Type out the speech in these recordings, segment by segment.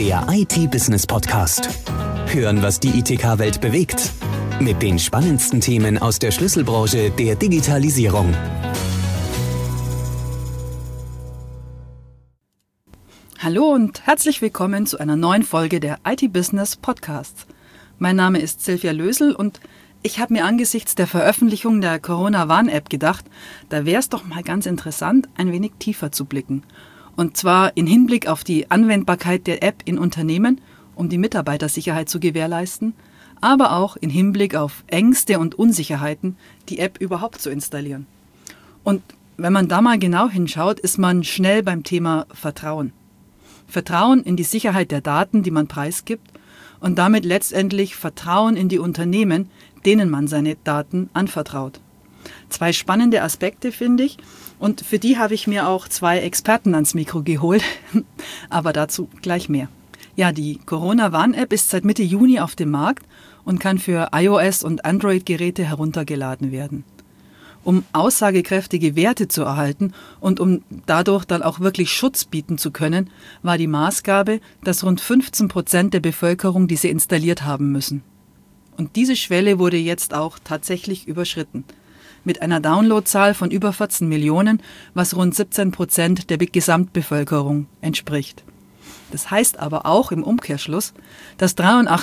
der IT-Business-Podcast. Hören, was die ITK-Welt bewegt. Mit den spannendsten Themen aus der Schlüsselbranche der Digitalisierung. Hallo und herzlich willkommen zu einer neuen Folge der IT-Business-Podcasts. Mein Name ist Silvia Lösel und ich habe mir angesichts der Veröffentlichung der Corona-Warn-App gedacht, da wäre es doch mal ganz interessant, ein wenig tiefer zu blicken. Und zwar in Hinblick auf die Anwendbarkeit der App in Unternehmen, um die Mitarbeitersicherheit zu gewährleisten, aber auch in Hinblick auf Ängste und Unsicherheiten, die App überhaupt zu installieren. Und wenn man da mal genau hinschaut, ist man schnell beim Thema Vertrauen. Vertrauen in die Sicherheit der Daten, die man preisgibt, und damit letztendlich Vertrauen in die Unternehmen, denen man seine Daten anvertraut. Zwei spannende Aspekte, finde ich, und für die habe ich mir auch zwei Experten ans Mikro geholt, aber dazu gleich mehr. Ja, die Corona-Warn-App ist seit Mitte Juni auf dem Markt und kann für iOS- und Android-Geräte heruntergeladen werden. Um aussagekräftige Werte zu erhalten und um dadurch dann auch wirklich Schutz bieten zu können, war die Maßgabe, dass rund 15% der Bevölkerung diese installiert haben müssen. Und diese Schwelle wurde jetzt auch tatsächlich überschritten. Mit einer Downloadzahl von über 14 Millionen, was rund 17% der Gesamtbevölkerung entspricht. Das heißt aber auch im Umkehrschluss, dass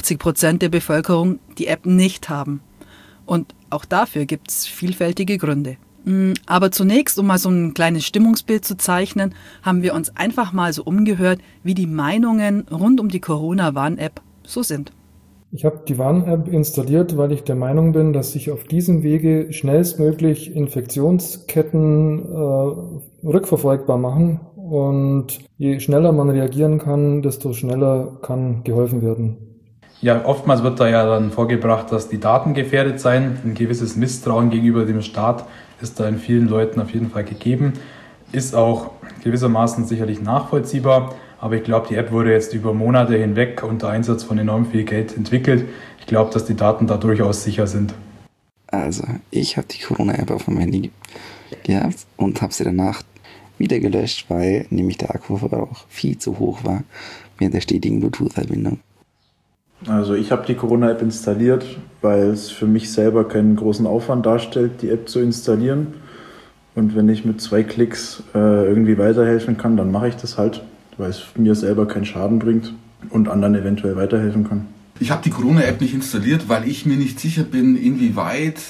83% der Bevölkerung die App nicht haben. Und auch dafür gibt es vielfältige Gründe. Aber zunächst, um mal so ein kleines Stimmungsbild zu zeichnen, haben wir uns einfach mal so umgehört, wie die Meinungen rund um die Corona-Warn-App so sind. Ich habe die Warn-App installiert, weil ich der Meinung bin, dass sich auf diesem Wege schnellstmöglich Infektionsketten rückverfolgbar machen. Und je schneller man reagieren kann, desto schneller kann geholfen werden. Ja, oftmals wird da ja dann vorgebracht, dass die Daten gefährdet seien. Ein gewisses Misstrauen gegenüber dem Staat ist da in vielen Leuten auf jeden Fall gegeben. Ist auch gewissermaßen sicherlich nachvollziehbar. Aber ich glaube, die App wurde jetzt über Monate hinweg unter Einsatz von enorm viel Geld entwickelt. Ich glaube, dass die Daten da durchaus sicher sind. Also, ich habe die Corona-App auf meinem Handy gehabt und habe sie danach wieder gelöscht, weil nämlich der Akkuverbrauch viel zu hoch war während der stetigen Bluetooth-Verbindung. Also ich habe die Corona-App installiert, weil es für mich selber keinen großen Aufwand darstellt, die App zu installieren. Und wenn ich mit 2 Klicks irgendwie weiterhelfen kann, dann mache ich das halt, weil es mir selber keinen Schaden bringt und anderen eventuell weiterhelfen kann. Ich habe die Corona-App nicht installiert, weil ich mir nicht sicher bin, inwieweit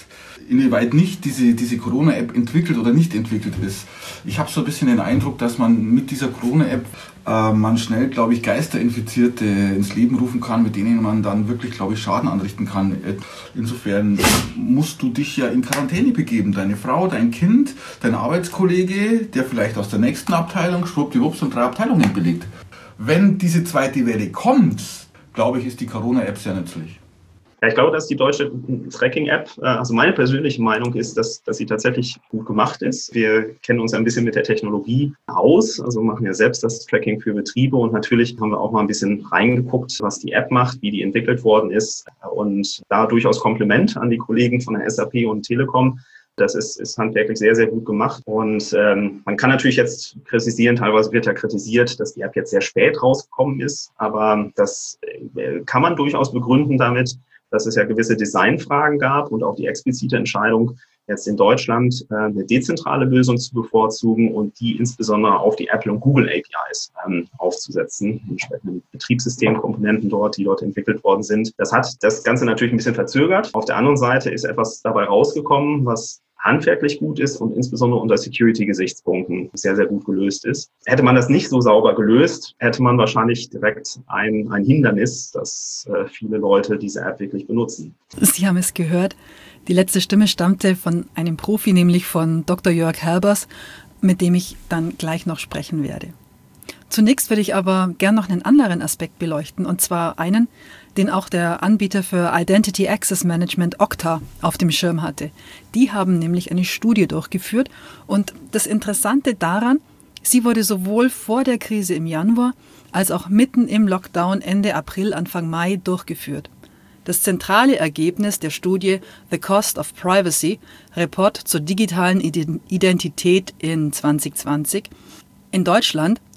nicht diese Corona-App entwickelt oder nicht entwickelt ist. Ich habe so ein bisschen den Eindruck, dass man mit dieser Corona-App man schnell, glaube ich, Geisterinfizierte ins Leben rufen kann, mit denen man dann wirklich, glaube ich, Schaden anrichten kann. Insofern musst du dich ja in Quarantäne begeben. Deine Frau, dein Kind, dein Arbeitskollege, der vielleicht aus der nächsten Abteilung schwuppdiwupps und 3 Abteilungen belegt. Wenn diese zweite Welle kommt, glaube ich, ist die Corona-App sehr nützlich. Ja, ich glaube, dass die deutsche Tracking-App, also meine persönliche Meinung ist, dass sie tatsächlich gut gemacht ist. Wir kennen uns ein bisschen mit der Technologie aus, also machen ja selbst das Tracking für Betriebe und natürlich haben wir auch mal ein bisschen reingeguckt, was die App macht, wie die entwickelt worden ist und da durchaus Kompliment an die Kollegen von der SAP und Telekom. Das ist handwerklich sehr, sehr gut gemacht und man kann natürlich jetzt kritisieren, teilweise wird ja kritisiert, dass die App jetzt sehr spät rausgekommen ist, aber das kann man durchaus begründen damit, dass es ja gewisse Designfragen gab und auch die explizite Entscheidung, jetzt in Deutschland eine dezentrale Lösung zu bevorzugen und die insbesondere auf die Apple und Google APIs aufzusetzen, entsprechende Betriebssystemkomponenten die dort entwickelt worden sind. Das hat das Ganze natürlich ein bisschen verzögert. Auf der anderen Seite ist etwas dabei rausgekommen, was handwerklich gut ist und insbesondere unter Security-Gesichtspunkten sehr, sehr gut gelöst ist. Hätte man das nicht so sauber gelöst, hätte man wahrscheinlich direkt ein Hindernis, dass viele Leute diese App wirklich benutzen. Sie haben es gehört. Die letzte Stimme stammte von einem Profi, nämlich von Dr. Jörg Helbers, mit dem ich dann gleich noch sprechen werde. Zunächst würde ich aber gern noch einen anderen Aspekt beleuchten, und zwar einen, den auch der Anbieter für Identity Access Management Okta auf dem Schirm hatte. Die haben nämlich eine Studie durchgeführt und das Interessante daran, sie wurde sowohl vor der Krise im Januar als auch mitten im Lockdown Ende April, Anfang Mai durchgeführt. Das zentrale Ergebnis der Studie The Cost of Privacy, Report zur digitalen Identität in 2020. In Deutschland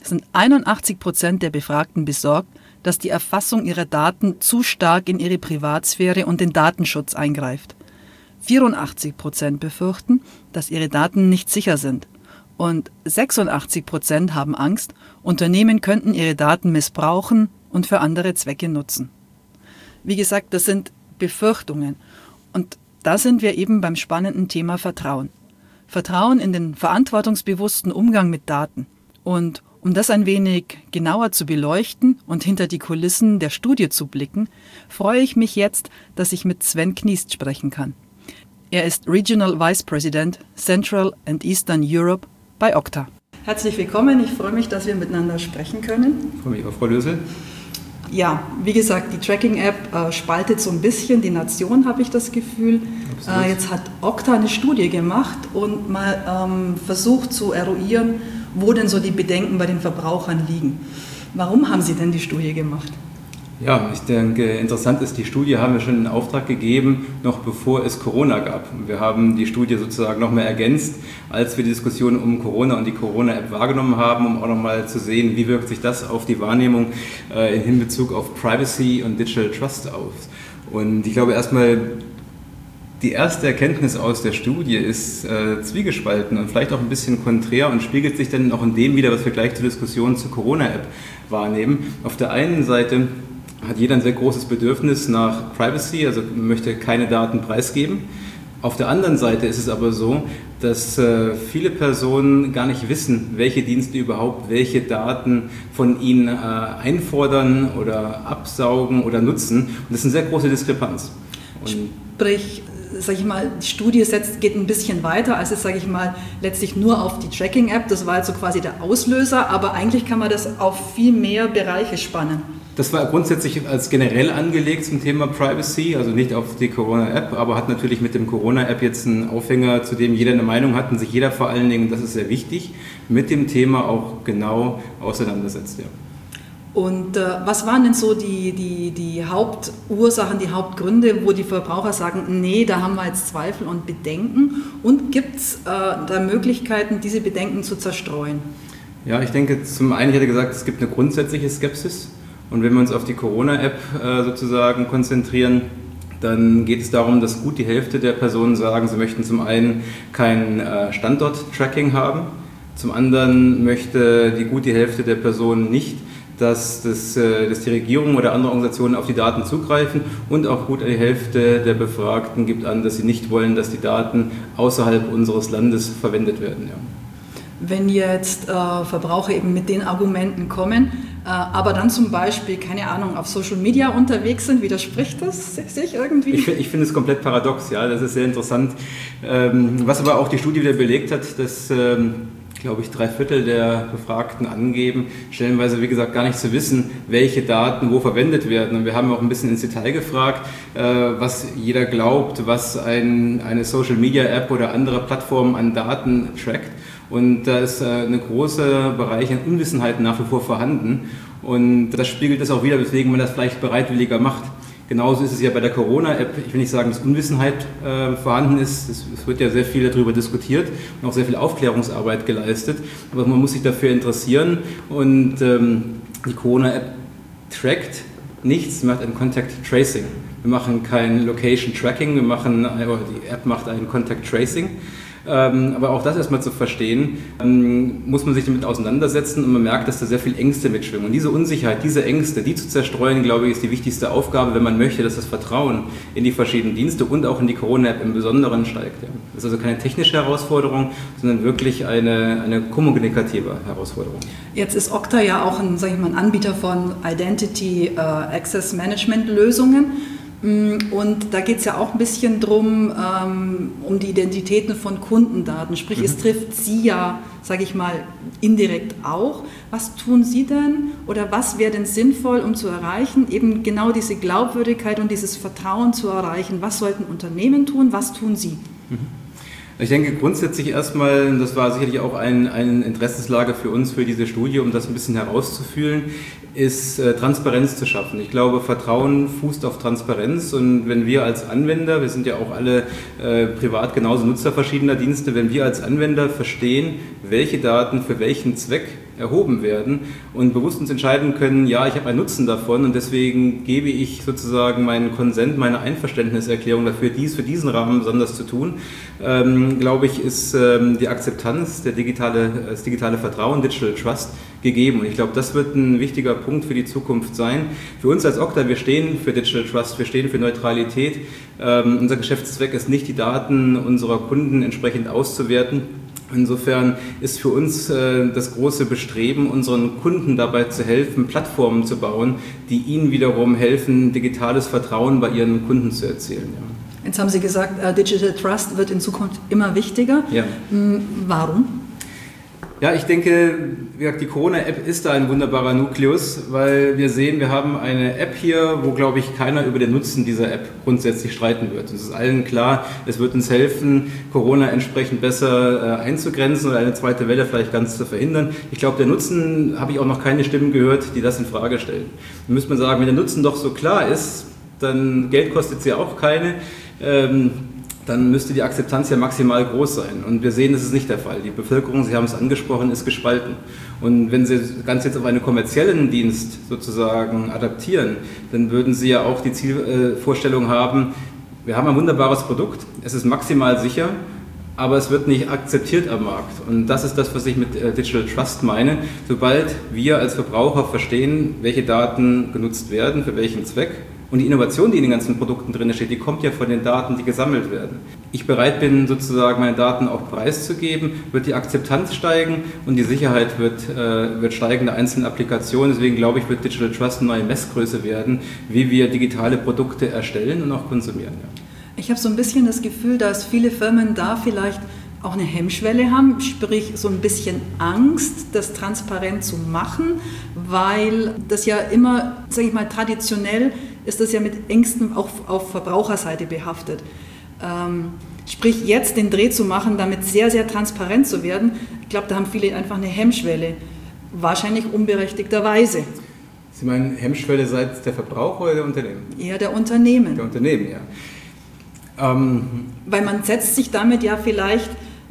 sind 81% der Befragten besorgt, dass die Erfassung ihrer Daten zu stark in ihre Privatsphäre und den Datenschutz eingreift. 84% befürchten, dass ihre Daten nicht sicher sind. Und 86% haben Angst, Unternehmen könnten ihre Daten missbrauchen und für andere Zwecke nutzen. Wie gesagt, das sind Befürchtungen. Und da sind wir eben beim spannenden Thema Vertrauen. Vertrauen in den verantwortungsbewussten Umgang mit Daten. Und um das ein wenig genauer zu beleuchten und hinter die Kulissen der Studie zu blicken, freue ich mich jetzt, dass ich mit Sven Kniest sprechen kann. Er ist Regional Vice President Central and Eastern Europe bei Okta. Herzlich willkommen, ich freue mich, dass wir miteinander sprechen können. Ich freue mich auch, Frau Lösel. Ja, wie gesagt, die Tracking-App spaltet so ein bisschen die Nation, habe ich das Gefühl. Jetzt hat Okta eine Studie gemacht und mal versucht zu eruieren, wo denn so die Bedenken bei den Verbrauchern liegen. Warum haben Sie denn die Studie gemacht? Ja, ich denke, interessant ist, die Studie haben wir schon in Auftrag gegeben, noch bevor es Corona gab. Wir haben die Studie sozusagen noch mehr ergänzt, als wir die Diskussion um Corona und die Corona-App wahrgenommen haben, um auch noch mal zu sehen, wie wirkt sich das auf die Wahrnehmung in Hinbezug auf Privacy und Digital Trust aus. Und ich glaube erstmal, die erste Erkenntnis aus der Studie ist zwiegespalten und vielleicht auch ein bisschen konträr und spiegelt sich dann auch in dem wider, was wir gleich zur Diskussion zur Corona-App wahrnehmen. Auf der einen Seite hat jeder ein sehr großes Bedürfnis nach Privacy, also möchte keine Daten preisgeben. Auf der anderen Seite ist es aber so, dass viele Personen gar nicht wissen, welche Dienste überhaupt welche Daten von ihnen einfordern oder absaugen oder nutzen. Und das ist eine sehr große Diskrepanz. Sprich, sage ich mal, die Studie geht ein bisschen weiter, als es, sage ich mal, letztlich nur auf die Tracking-App. Das war jetzt so quasi der Auslöser, aber eigentlich kann man das auf viel mehr Bereiche spannen. Das war grundsätzlich als generell angelegt zum Thema Privacy, also nicht auf die Corona-App, aber hat natürlich mit dem Corona-App jetzt einen Aufhänger, zu dem jeder eine Meinung hat und sich jeder vor allen Dingen, das ist sehr wichtig, mit dem Thema auch genau auseinandersetzt. Ja. Und was waren denn so die Hauptursachen, die Hauptgründe, wo die Verbraucher sagen, nee, da haben wir jetzt Zweifel und Bedenken? Und gibt es da Möglichkeiten, diese Bedenken zu zerstreuen? Ja, ich denke, zum einen, ich hätte gesagt, es gibt eine grundsätzliche Skepsis. Und wenn wir uns auf die Corona-App sozusagen konzentrieren, dann geht es darum, dass gut die Hälfte der Personen sagen, sie möchten zum einen kein Standort-Tracking haben, zum anderen möchte die gute Hälfte der Personen nicht, dass die Regierung oder andere Organisationen auf die Daten zugreifen und auch gut die Hälfte der Befragten gibt an, dass sie nicht wollen, dass die Daten außerhalb unseres Landes verwendet werden. Ja. Wenn jetzt Verbraucher eben mit den Argumenten kommen, aber dann zum Beispiel, keine Ahnung, auf Social Media unterwegs sind, widerspricht das sich irgendwie? Ich finde es komplett paradox, ja, das ist sehr interessant. Was aber auch die Studie wieder belegt hat, dass, glaube ich, 3/4 der Befragten angeben, stellenweise, wie gesagt, gar nicht zu wissen, welche Daten wo verwendet werden. Und wir haben auch ein bisschen ins Detail gefragt, was jeder glaubt, was eine Social Media App oder andere Plattformen an Daten trackt. Und da ist ein großer Bereich an Unwissenheit nach wie vor vorhanden. Und das spiegelt das auch wider, weswegen man das vielleicht bereitwilliger macht. Genauso ist es ja bei der Corona-App. Ich will nicht sagen, dass Unwissenheit vorhanden ist. Es wird ja sehr viel darüber diskutiert und auch sehr viel Aufklärungsarbeit geleistet. Aber man muss sich dafür interessieren. Und die Corona-App trackt nichts, macht ein Contact Tracing. Wir machen kein Location Tracking, die App macht ein Contact Tracing. Aber auch das erstmal zu verstehen, muss man sich damit auseinandersetzen und man merkt, dass da sehr viel Ängste mitschwingen. Und diese Unsicherheit, diese Ängste, die zu zerstreuen, glaube ich, ist die wichtigste Aufgabe, wenn man möchte, dass das Vertrauen in die verschiedenen Dienste und auch in die Corona-App im Besonderen steigt. Das ist also keine technische Herausforderung, sondern wirklich eine kommunikative Herausforderung. Jetzt ist Okta ja auch ein Anbieter von Identity Access Management Lösungen. Und da geht es ja auch ein bisschen drum, um die Identitäten von Kundendaten. Sprich, es trifft Sie ja, sage ich mal, indirekt auch. Was tun Sie denn oder was wäre denn sinnvoll, um zu erreichen, eben genau diese Glaubwürdigkeit und dieses Vertrauen zu erreichen? Was sollten Unternehmen tun? Was tun Sie? Ich denke grundsätzlich erstmal, das war sicherlich auch eine Interessenslage für uns, für diese Studie, um das ein bisschen herauszufühlen, ist Transparenz zu schaffen. Ich glaube, Vertrauen fußt auf Transparenz und wenn wir als Anwender, wir sind ja auch alle privat genauso Nutzer verschiedener Dienste, wenn wir als Anwender verstehen, welche Daten für welchen Zweck erhoben werden und bewusst uns entscheiden können, ja, ich habe einen Nutzen davon und deswegen gebe ich sozusagen meinen Konsent, meine Einverständniserklärung dafür, für diesen Rahmen besonders zu tun, glaube ich, ist die Akzeptanz, das digitale Vertrauen, Digital Trust gegeben. Und ich glaube, das wird ein wichtiger Punkt für die Zukunft sein. Für uns als Okta, wir stehen für Digital Trust, wir stehen für Neutralität. Unser Geschäftszweck ist nicht, die Daten unserer Kunden entsprechend auszuwerten. Insofern ist für uns das große Bestreben, unseren Kunden dabei zu helfen, Plattformen zu bauen, die ihnen wiederum helfen, digitales Vertrauen bei ihren Kunden zu erzielen. Ja. Jetzt haben Sie gesagt, Digital Trust wird in Zukunft immer wichtiger. Ja. Warum? Ja, ich denke, wie gesagt, die Corona-App ist da ein wunderbarer Nukleus, weil wir sehen, wir haben eine App hier, wo, glaube ich, keiner über den Nutzen dieser App grundsätzlich streiten wird. Es ist allen klar, es wird uns helfen, Corona entsprechend besser einzugrenzen oder eine zweite Welle vielleicht ganz zu verhindern. Ich glaube, der Nutzen, habe ich auch noch keine Stimmen gehört, die das in Frage stellen. Da müsste man sagen, wenn der Nutzen doch so klar ist, dann Geld kostet es ja auch keine, dann müsste die Akzeptanz ja maximal groß sein. Und wir sehen, das ist nicht der Fall. Die Bevölkerung, Sie haben es angesprochen, ist gespalten. Und wenn Sie ganz jetzt auf einen kommerziellen Dienst sozusagen adaptieren, dann würden Sie ja auch die Zielvorstellung haben, wir haben ein wunderbares Produkt, es ist maximal sicher, aber es wird nicht akzeptiert am Markt. Und das ist das, was ich mit Digital Trust meine. Sobald wir als Verbraucher verstehen, welche Daten genutzt werden, für welchen Zweck, und die Innovation, die in den ganzen Produkten drin steht, die kommt ja von den Daten, die gesammelt werden. Ich bereit bin, sozusagen meine Daten auch preiszugeben, wird die Akzeptanz steigen und die Sicherheit wird steigen der einzelnen Applikationen. Deswegen glaube ich, wird Digital Trust eine neue Messgröße werden, wie wir digitale Produkte erstellen und auch konsumieren. Ja. Ich habe so ein bisschen das Gefühl, dass viele Firmen da vielleicht auch eine Hemmschwelle haben, sprich so ein bisschen Angst, das transparent zu machen, weil das ja immer, sage ich mal, traditionell ist das ja mit Ängsten auch auf Verbraucherseite behaftet. Sprich, jetzt den Dreh zu machen, damit sehr, sehr transparent zu werden, ich glaube, da haben viele einfach eine Hemmschwelle, wahrscheinlich unberechtigterweise. Sie meinen Hemmschwelle seitens der Verbraucher oder der Unternehmen? Eher der Unternehmen. Der Unternehmen, ja. Weil man setzt sich damit ja vielleicht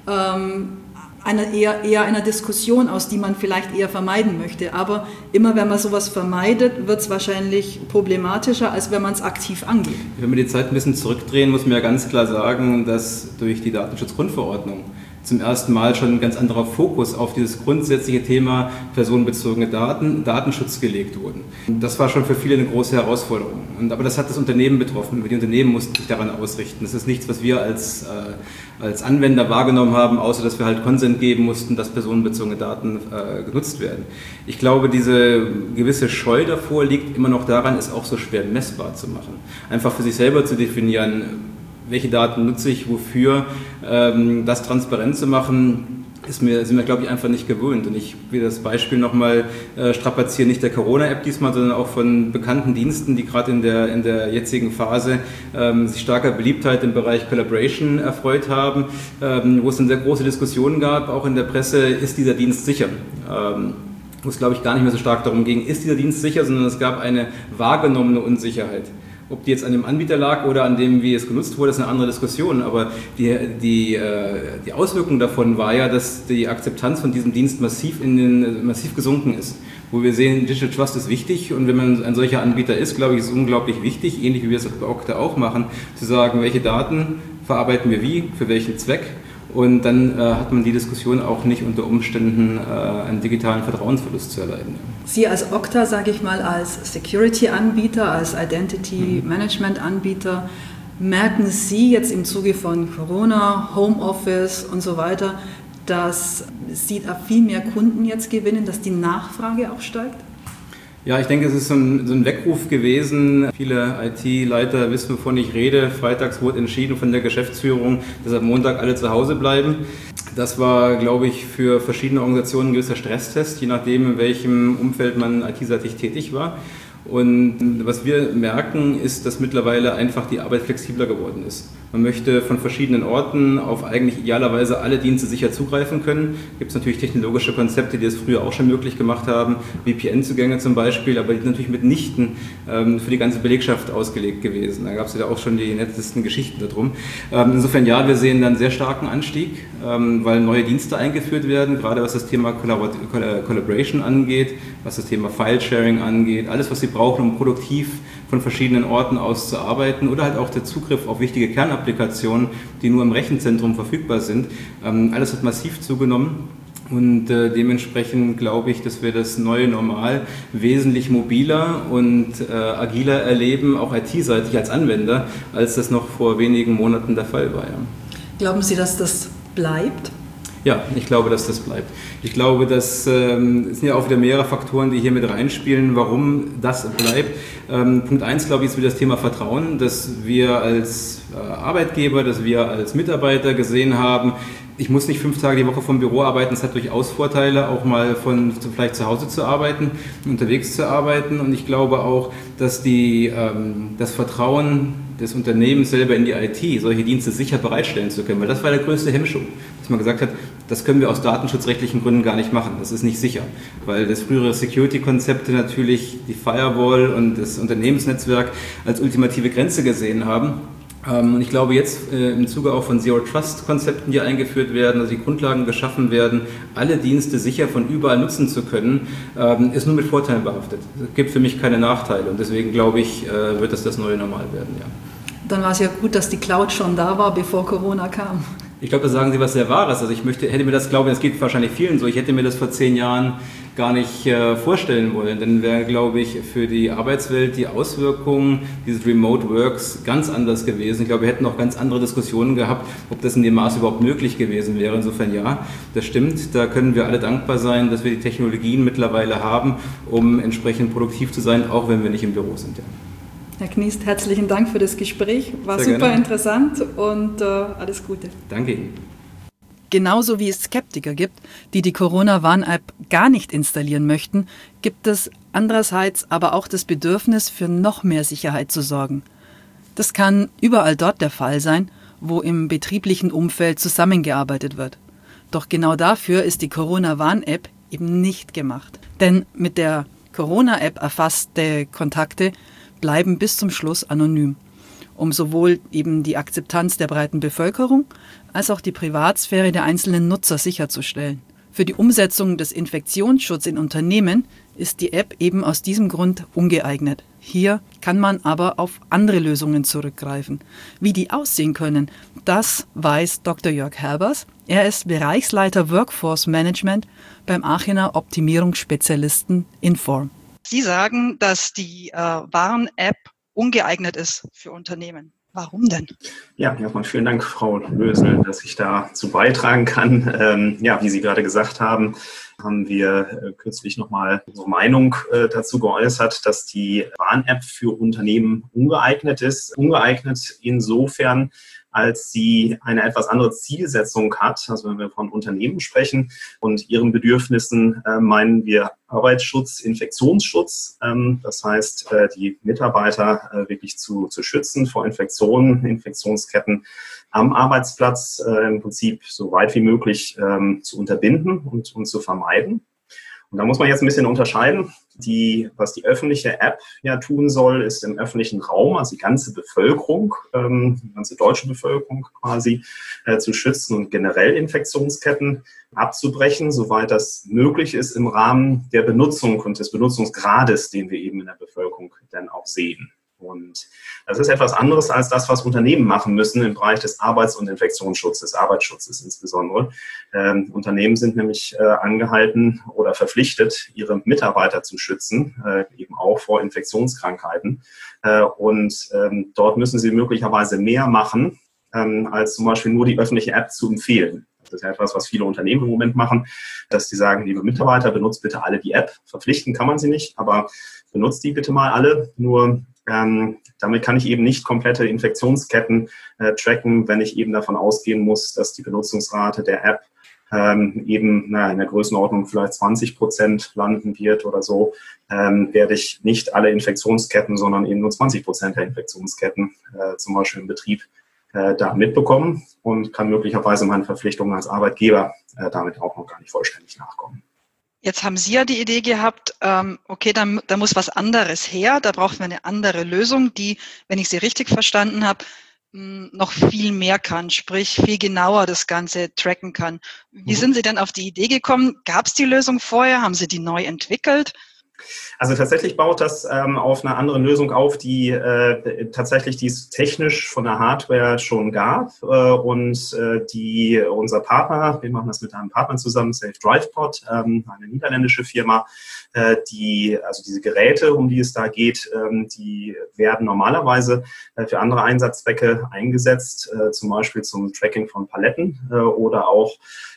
eher einer Diskussion aus, die man vielleicht eher vermeiden möchte. Aber immer wenn man sowas vermeidet, wird es wahrscheinlich problematischer, als wenn man es aktiv angeht. Wenn wir die Zeit ein bisschen zurückdrehen, muss man ja ganz klar sagen, dass durch die Datenschutzgrundverordnung zum ersten Mal schon ein ganz anderer Fokus auf dieses grundsätzliche Thema personenbezogene Daten, Datenschutz gelegt wurde. Das war schon für viele eine große Herausforderung. Aber das hat das Unternehmen betroffen. Die Unternehmen mussten sich daran ausrichten. Das ist nichts, was wir als Anwender wahrgenommen haben, außer dass wir halt Konsent geben mussten, dass personenbezogene Daten genutzt werden. Ich glaube, diese gewisse Scheu davor liegt immer noch daran, es auch so schwer messbar zu machen. Einfach für sich selber zu definieren, welche Daten nutze ich, wofür, das transparent zu machen, sind wir, glaube ich, einfach nicht gewöhnt. Und ich will das Beispiel nochmal strapazieren, nicht der Corona-App diesmal, sondern auch von bekannten Diensten, die gerade in der jetzigen Phase sich starker Beliebtheit im Bereich Collaboration erfreut haben, wo es eine sehr große Diskussion gab, auch in der Presse, ist dieser Dienst sicher? Wo es, glaube ich, gar nicht mehr so stark darum ging, ist dieser Dienst sicher, sondern es gab eine wahrgenommene Unsicherheit. Ob die jetzt an dem Anbieter lag oder an dem, wie es genutzt wurde, ist eine andere Diskussion. Aber die Auswirkung davon war ja, dass die Akzeptanz von diesem Dienst massiv gesunken ist. Wo wir sehen, Digital Trust ist wichtig und wenn man ein solcher Anbieter ist, glaube ich, ist es unglaublich wichtig, ähnlich wie wir es bei Okta auch machen, zu sagen, welche Daten verarbeiten wir wie, für welchen Zweck. Und dann hat man die Diskussion auch nicht unter Umständen einen digitalen Vertrauensverlust zu erleiden. Sie als Okta, sage ich mal, als Security-Anbieter, als Identity-Management-Anbieter, merken Sie jetzt im Zuge von Corona, Homeoffice und so weiter, dass Sie da viel mehr Kunden jetzt gewinnen, dass die Nachfrage auch steigt? Ja, ich denke, es ist so ein Weckruf gewesen. Viele IT-Leiter wissen, wovon ich rede. Freitags wurde entschieden von der Geschäftsführung, dass am Montag alle zu Hause bleiben. Das war, glaube ich, für verschiedene Organisationen ein gewisser Stresstest, je nachdem, in welchem Umfeld man IT-seitig tätig war. Und was wir merken, ist, dass mittlerweile einfach die Arbeit flexibler geworden ist. Man möchte von verschiedenen Orten auf eigentlich idealerweise alle Dienste sicher zugreifen können. Gibt es natürlich technologische Konzepte, die das früher auch schon möglich gemacht haben, VPN-Zugänge zum Beispiel, aber die sind natürlich mitnichten für die ganze Belegschaft ausgelegt gewesen. Da gab es ja auch schon die nettesten Geschichten darum. Insofern ja, wir sehen dann einen sehr starken Anstieg, weil neue Dienste eingeführt werden, gerade was das Thema Collaboration angeht, was das Thema File-Sharing angeht, alles, was Sie brauchen, um produktiv von verschiedenen Orten aus zu arbeiten oder halt auch der Zugriff auf wichtige Kernapplikationen, die nur im Rechenzentrum verfügbar sind. Alles hat massiv zugenommen. Und dementsprechend glaube ich, dass wir das neue Normal wesentlich mobiler und agiler erleben, auch IT-seitig als Anwender, als das noch vor wenigen Monaten der Fall war. Ja. Glauben Sie, dass das bleibt? Ja, ich glaube, dass das bleibt. Ich glaube, es sind ja auch wieder mehrere Faktoren, die hier mit reinspielen, warum das bleibt. Punkt 1, glaube ich, ist wieder das Thema Vertrauen, dass wir als Arbeitgeber, dass wir als Mitarbeiter gesehen haben, ich muss nicht 5 Tage die Woche vom Büro arbeiten, es hat durchaus Vorteile, auch mal von vielleicht zu Hause zu arbeiten, unterwegs zu arbeiten. Und ich glaube auch, dass das Vertrauen des Unternehmens selber in die IT, solche Dienste sicher bereitstellen zu können, weil das war der größte Hemmschuh, dass man gesagt hat, das können wir aus datenschutzrechtlichen Gründen gar nicht machen, das ist nicht sicher, weil das frühere Security-Konzepte natürlich die Firewall und das Unternehmensnetzwerk als ultimative Grenze gesehen haben. Und ich glaube jetzt im Zuge auch von Zero-Trust-Konzepten, die eingeführt werden, also die Grundlagen geschaffen werden, alle Dienste sicher von überall nutzen zu können, ist nur mit Vorteilen behaftet. Es gibt für mich keine Nachteile und deswegen glaube ich, wird das neue Normal werden. Ja. Dann war es ja gut, dass die Cloud schon da war, bevor Corona kam. Ich glaube, da sagen Sie was sehr Wahres. Also hätte mir das, glaube ich, das geht wahrscheinlich vielen so, ich hätte mir das vor 10 Jahren gar nicht vorstellen wollen. Dann wäre, glaube ich, für die Arbeitswelt die Auswirkungen dieses Remote Works ganz anders gewesen. Ich glaube, wir hätten auch ganz andere Diskussionen gehabt, ob das in dem Maß überhaupt möglich gewesen wäre. Insofern ja, das stimmt. Da können wir alle dankbar sein, dass wir die Technologien mittlerweile haben, um entsprechend produktiv zu sein, auch wenn wir nicht im Büro sind. Ja. Herr Kniest, herzlichen Dank für das Gespräch. War sehr super gerne. Interessant und alles Gute. Danke Ihnen. Genauso wie es Skeptiker gibt, die die Corona-Warn-App gar nicht installieren möchten, gibt es andererseits aber auch das Bedürfnis, für noch mehr Sicherheit zu sorgen. Das kann überall dort der Fall sein, wo im betrieblichen Umfeld zusammengearbeitet wird. Doch genau dafür ist die Corona-Warn-App eben nicht gemacht. Denn mit der Corona-App erfasste Kontakte bleiben bis zum Schluss anonym, um sowohl eben die Akzeptanz der breiten Bevölkerung als auch die Privatsphäre der einzelnen Nutzer sicherzustellen. Für die Umsetzung des Infektionsschutzes in Unternehmen ist die App eben aus diesem Grund ungeeignet. Hier kann man aber auf andere Lösungen zurückgreifen. Wie die aussehen können, das weiß Dr. Jörg Herbers. Er ist Bereichsleiter Workforce Management beim Aachener Optimierungsspezialisten Inform. Sie sagen, dass die Warn-App ungeeignet ist für Unternehmen. Warum denn? Ja, erstmal vielen Dank, Frau Lösel, dass ich dazu beitragen kann. Wie Sie gerade gesagt haben, haben wir kürzlich nochmal unsere Meinung dazu geäußert, dass die Warn-App für Unternehmen ungeeignet ist. Ungeeignet insofern, als sie eine etwas andere Zielsetzung hat. Also wenn wir von Unternehmen sprechen und ihren Bedürfnissen, meinen wir Arbeitsschutz, Infektionsschutz. Das heißt, die Mitarbeiter wirklich zu schützen vor Infektionen, Infektionsketten am Arbeitsplatz im Prinzip so weit wie möglich zu unterbinden und zu vermeiden. Und da muss man jetzt ein bisschen unterscheiden. Was die öffentliche App ja tun soll, ist im öffentlichen Raum, also die ganze Bevölkerung, die ganze deutsche Bevölkerung quasi zu schützen und generell Infektionsketten abzubrechen, soweit das möglich ist im Rahmen der Benutzung und des Benutzungsgrades, den wir eben in der Bevölkerung dann auch sehen. Und das ist etwas anderes als das, was Unternehmen machen müssen im Bereich des Arbeits- und Infektionsschutzes, Arbeitsschutzes insbesondere. Unternehmen sind nämlich angehalten oder verpflichtet, ihre Mitarbeiter zu schützen, eben auch vor Infektionskrankheiten. Dort müssen sie möglicherweise mehr machen, als zum Beispiel nur die öffentliche App zu empfehlen. Das ist ja etwas, was viele Unternehmen im Moment machen, dass sie sagen, liebe Mitarbeiter, benutzt bitte alle die App. Verpflichten kann man sie nicht, aber benutzt die bitte mal alle. Nur damit kann ich eben nicht komplette Infektionsketten tracken, wenn ich eben davon ausgehen muss, dass die Benutzungsrate der App eben in der Größenordnung vielleicht 20% landen wird oder so, werde ich nicht alle Infektionsketten, sondern eben nur 20% der Infektionsketten zum Beispiel im Betrieb da mitbekommen und kann möglicherweise meinen Verpflichtungen als Arbeitgeber damit auch noch gar nicht vollständig nachkommen. Jetzt haben Sie ja die Idee gehabt, okay, da muss was anderes her, da brauchen wir eine andere Lösung, die, wenn ich Sie richtig verstanden habe, noch viel mehr kann, sprich viel genauer das Ganze tracken kann. Wie sind Sie denn auf die Idee gekommen? Gab es die Lösung vorher? Haben Sie die neu entwickelt? Also tatsächlich baut das auf einer anderen Lösung auf, die tatsächlich dies technisch von der Hardware schon gab und die unser Partner, wir machen das mit einem Partner zusammen, Safe DrivePod, eine niederländische Firma, also diese Geräte, um die es da geht, die werden normalerweise für andere Einsatzzwecke eingesetzt, zum Beispiel zum Tracking von Paletten oder auch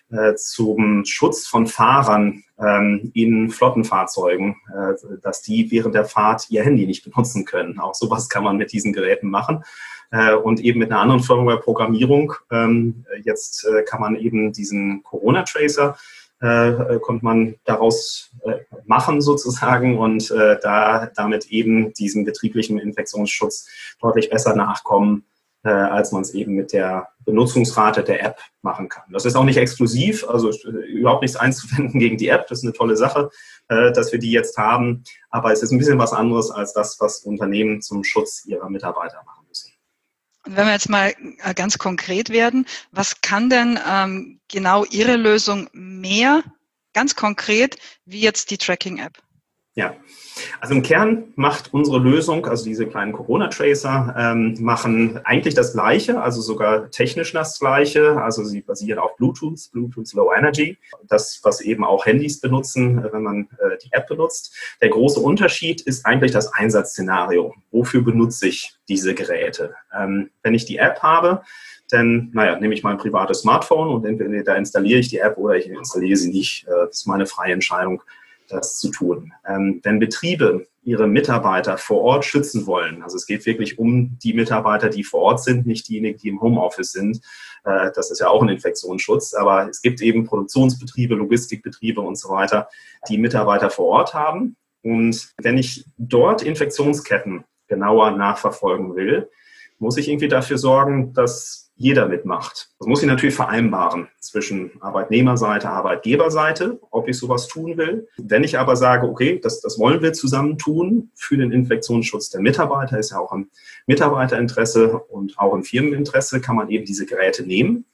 zum Schutz von Fahrern in Flottenfahrzeugen, dass die während der Fahrt ihr Handy nicht benutzen können. Auch sowas kann man mit diesen Geräten machen. Und eben mit einer anderen Firmware-Programmierung. Jetzt kann man eben diesen Corona-Tracer konnte man daraus machen sozusagen und damit eben diesem betrieblichen Infektionsschutz deutlich besser nachkommen, als man es eben mit der Benutzungsrate der App machen kann. Das ist auch nicht exklusiv, also überhaupt nichts einzuwenden gegen die App. Das ist eine tolle Sache, dass wir die jetzt haben. Aber es ist ein bisschen was anderes als das, was Unternehmen zum Schutz ihrer Mitarbeiter machen müssen. Und wenn wir jetzt mal ganz konkret werden, was kann denn genau Ihre Lösung mehr, ganz konkret, wie jetzt die Tracking-App? Ja, also im Kern macht unsere Lösung, also diese kleinen Corona-Tracer, machen eigentlich das Gleiche, also sogar technisch das Gleiche. Also sie basieren auf Bluetooth Low Energy, das, was eben auch Handys benutzen, wenn man die App benutzt. Der große Unterschied ist eigentlich das Einsatzszenario. Wofür benutze ich diese Geräte? Wenn ich die App habe, dann nehme ich mein privates Smartphone und entweder installiere ich die App oder ich installiere sie nicht. Das ist meine freie Entscheidung, das zu tun. Wenn Betriebe ihre Mitarbeiter vor Ort schützen wollen, also es geht wirklich um die Mitarbeiter, die vor Ort sind, nicht diejenigen, die im Homeoffice sind. Das ist ja auch ein Infektionsschutz, aber es gibt eben Produktionsbetriebe, Logistikbetriebe und so weiter, die Mitarbeiter vor Ort haben. Und wenn ich dort Infektionsketten genauer nachverfolgen will, muss ich irgendwie dafür sorgen, dass jeder mitmacht. Das muss ich natürlich vereinbaren zwischen Arbeitnehmerseite, Arbeitgeberseite, ob ich sowas tun will. Wenn ich aber sage, okay, das wollen wir zusammen tun für den Infektionsschutz der Mitarbeiter, ist ja auch im Mitarbeiterinteresse und auch im Firmeninteresse, kann man eben diese Geräte nehmen,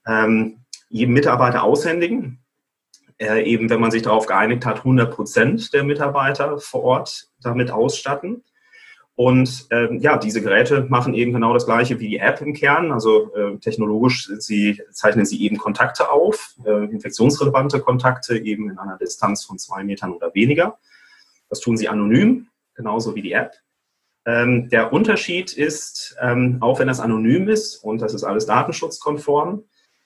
jedem Mitarbeiter aushändigen, eben wenn man sich darauf geeinigt hat, 100% der Mitarbeiter vor Ort damit ausstatten. Und diese Geräte machen eben genau das Gleiche wie die App im Kern. Also technologisch zeichnen sie eben Kontakte auf, infektionsrelevante Kontakte eben in einer Distanz von 2 Metern oder weniger. Das tun sie anonym, genauso wie die App. Der Unterschied ist, auch wenn das anonym ist und das ist alles datenschutzkonform,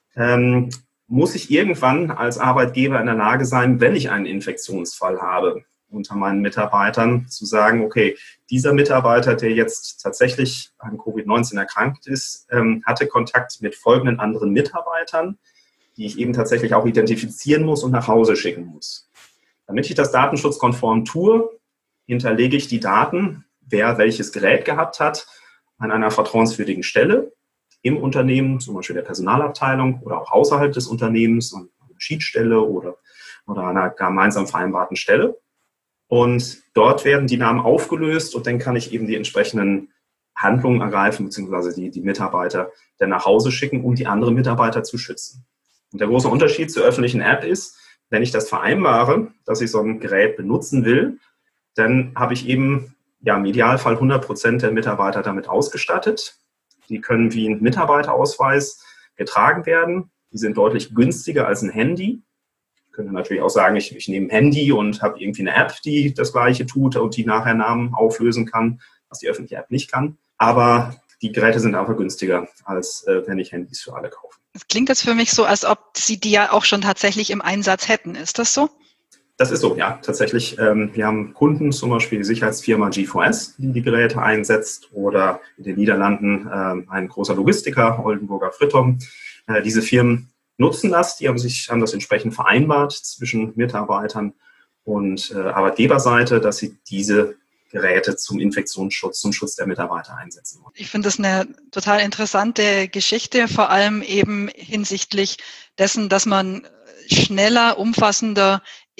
muss ich irgendwann als Arbeitgeber in der Lage sein, wenn ich einen Infektionsfall habe, unter meinen Mitarbeitern zu sagen, okay, dieser Mitarbeiter, der jetzt tatsächlich an Covid-19 erkrankt ist, hatte Kontakt mit folgenden anderen Mitarbeitern, die ich eben tatsächlich auch identifizieren muss und nach Hause schicken muss. Damit ich das datenschutzkonform tue, hinterlege ich die Daten, wer welches Gerät gehabt hat, an einer vertrauenswürdigen Stelle im Unternehmen, zum Beispiel der Personalabteilung oder auch außerhalb des Unternehmens, an einer Schiedsstelle oder einer gemeinsam vereinbarten Stelle. Und dort werden die Namen aufgelöst und dann kann ich eben die entsprechenden Handlungen ergreifen, beziehungsweise die Mitarbeiter dann nach Hause schicken, um die anderen Mitarbeiter zu schützen. Und der große Unterschied zur öffentlichen App ist, wenn ich das vereinbare, dass ich so ein Gerät benutzen will, dann habe ich eben im Idealfall 100% der Mitarbeiter damit ausgestattet. Die können wie ein Mitarbeiterausweis getragen werden. Die sind deutlich günstiger als ein Handy. Ich könnte natürlich auch sagen, ich nehme ein Handy und habe irgendwie eine App, die das Gleiche tut und die nachher Namen auflösen kann, was die öffentliche App nicht kann. Aber die Geräte sind einfach günstiger, als wenn ich Handys für alle kaufe. Das klingt jetzt für mich so, als ob Sie die ja auch schon tatsächlich im Einsatz hätten. Ist das so? Das ist so, ja, tatsächlich. Wir haben Kunden, zum Beispiel die Sicherheitsfirma G4S, die Geräte einsetzt, oder in den Niederlanden ein großer Logistiker, Oldenburger Frittom. Diese Firmen nutzen das, die haben das entsprechend vereinbart zwischen Mitarbeitern und Arbeitgeberseite, dass sie diese Geräte zum Infektionsschutz, zum Schutz der Mitarbeiter einsetzen wollen. Ich finde das eine total interessante Geschichte, vor allem eben hinsichtlich dessen, dass man schneller, umfassender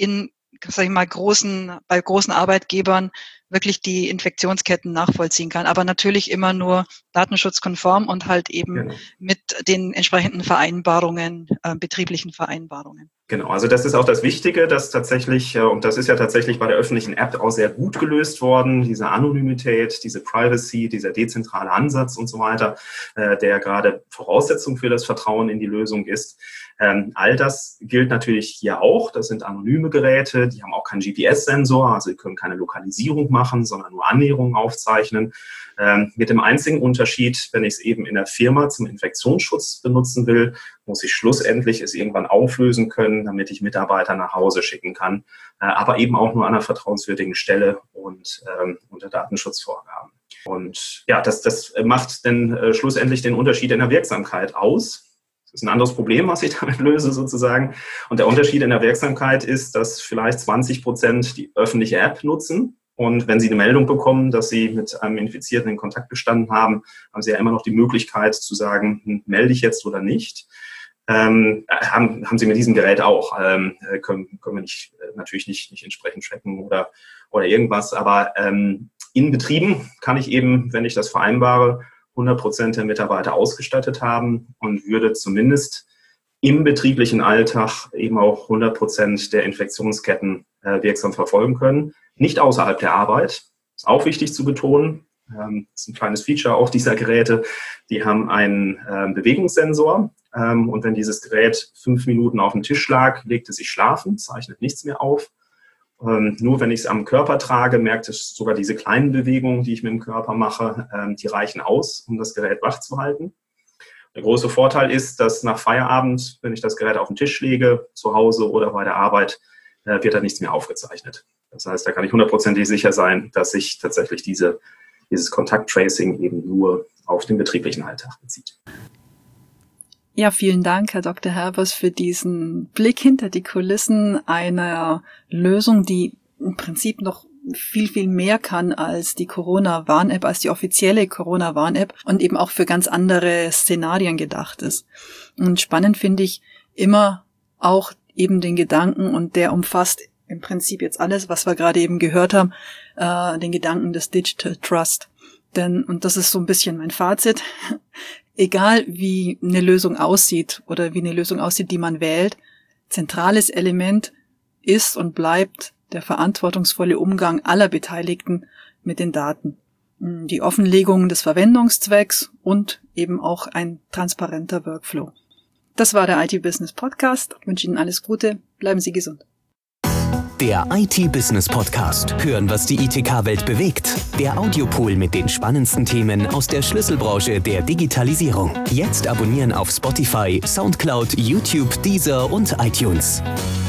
bei großen Arbeitgebern wirklich die Infektionsketten nachvollziehen kann. Aber natürlich immer nur datenschutzkonform und halt eben mit den entsprechenden Vereinbarungen, betrieblichen Vereinbarungen. Genau, also das ist auch das Wichtige, dass tatsächlich, und das ist ja tatsächlich bei der öffentlichen App auch sehr gut gelöst worden, diese Anonymität, diese Privacy, dieser dezentrale Ansatz und so weiter, der gerade Voraussetzung für das Vertrauen in die Lösung ist. All das gilt natürlich hier auch. Das sind anonyme Geräte, die haben auch keinen GPS-Sensor, also sie können keine Lokalisierung machen, sondern nur Annäherungen aufzeichnen. Mit dem einzigen Unterschied, wenn ich es eben in der Firma zum Infektionsschutz benutzen will, muss ich schlussendlich es irgendwann auflösen können, damit ich Mitarbeiter nach Hause schicken kann, aber eben auch nur an einer vertrauenswürdigen Stelle und unter Datenschutzvorgaben. Und ja, das macht dann schlussendlich den Unterschied in der Wirksamkeit aus. Das ist ein anderes Problem, was ich damit löse sozusagen. Und der Unterschied in der Wirksamkeit ist, dass vielleicht 20% die öffentliche App nutzen. Und wenn Sie eine Meldung bekommen, dass Sie mit einem Infizierten in Kontakt gestanden haben, haben Sie ja immer noch die Möglichkeit zu sagen, melde ich jetzt oder nicht. Haben Sie mit diesem Gerät auch. Können wir natürlich nicht entsprechend tracken oder irgendwas. Aber in Betrieben kann ich eben, wenn ich das vereinbare, 100% der Mitarbeiter ausgestattet haben und würde zumindest im betrieblichen Alltag eben auch 100% der Infektionsketten wirksam verfolgen können. Nicht außerhalb der Arbeit, ist auch wichtig zu betonen. Das ist ein kleines Feature auch dieser Geräte. Die haben einen Bewegungssensor und wenn dieses Gerät 5 Minuten auf dem Tisch lag, legt es sich schlafen, zeichnet nichts mehr auf. Nur wenn ich es am Körper trage, merkt es sogar diese kleinen Bewegungen, die ich mit dem Körper mache, die reichen aus, um das Gerät wach zu halten. Der große Vorteil ist, dass nach Feierabend, wenn ich das Gerät auf den Tisch lege, zu Hause oder bei der Arbeit, wird da nichts mehr aufgezeichnet. Das heißt, da kann ich 100% sicher sein, dass sich tatsächlich dieses Kontakttracing eben nur auf den betrieblichen Alltag bezieht. Ja, vielen Dank, Herr Dr. Herbers, für diesen Blick hinter die Kulissen einer Lösung, die im Prinzip noch viel, viel mehr kann als die Corona-Warn-App, als die offizielle Corona-Warn-App und eben auch für ganz andere Szenarien gedacht ist. Und spannend finde ich immer auch eben den Gedanken, und der umfasst im Prinzip jetzt alles, was wir gerade eben gehört haben, den Gedanken des Digital Trust. Denn, und das ist so ein bisschen mein Fazit, egal wie eine Lösung aussieht oder wie eine Lösung aussieht, die man wählt, zentrales Element ist und bleibt der verantwortungsvolle Umgang aller Beteiligten mit den Daten. Die Offenlegung des Verwendungszwecks und eben auch ein transparenter Workflow. Das war der IT-Business Podcast. Ich wünsche Ihnen alles Gute. Bleiben Sie gesund. Der IT-Business Podcast. Hören, was die ITK-Welt bewegt. Der Audiopool mit den spannendsten Themen aus der Schlüsselbranche der Digitalisierung. Jetzt abonnieren auf Spotify, Soundcloud, YouTube, Deezer und iTunes.